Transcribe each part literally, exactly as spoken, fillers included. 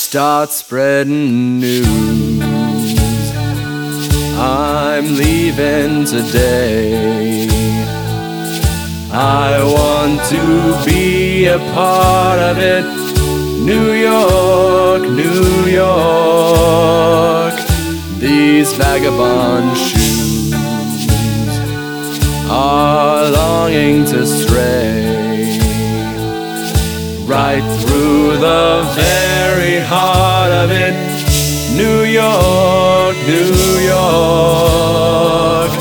start spreading news. I'm leaving today. I want to be a part of it. New York, New York. These vagabond shoes are longing to stray right through the very heart of it. New York, New York.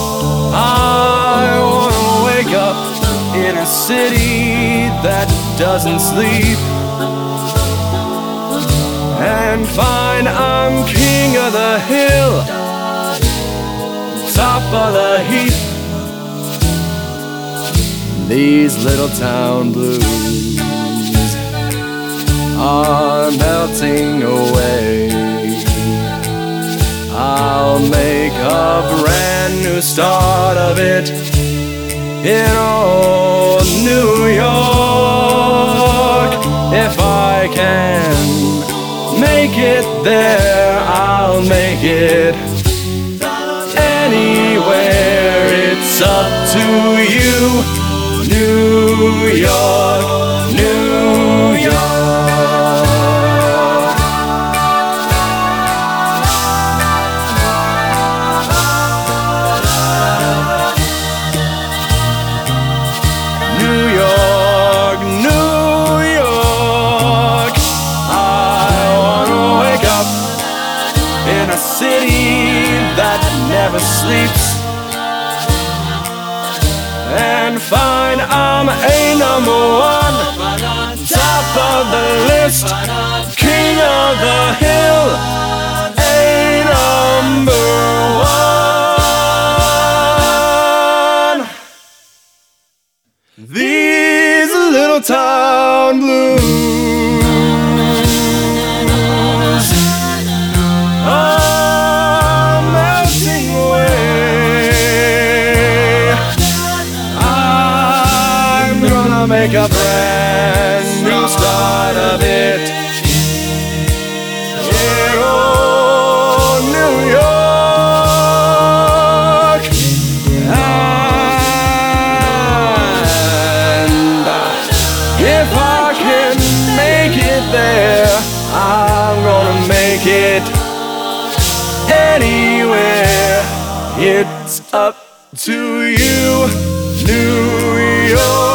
I wanna wake up in a city that doesn't sleep and find I'm king of the hill, top of the heap. These little town blues are melting away. I'll make a brand new start of it in old New York. If I can make it there, I'll make it anywhere. It's up to you. New York, New York. New York, New York. I wanna wake up in a city that never sleeps and find I'm a number one, top of the list, king of the hill, a number one. These little town blues are melting away. Make a brand new start of it in old New York. And if I can make it there, I'm gonna make it anywhere. It's up to you, New York.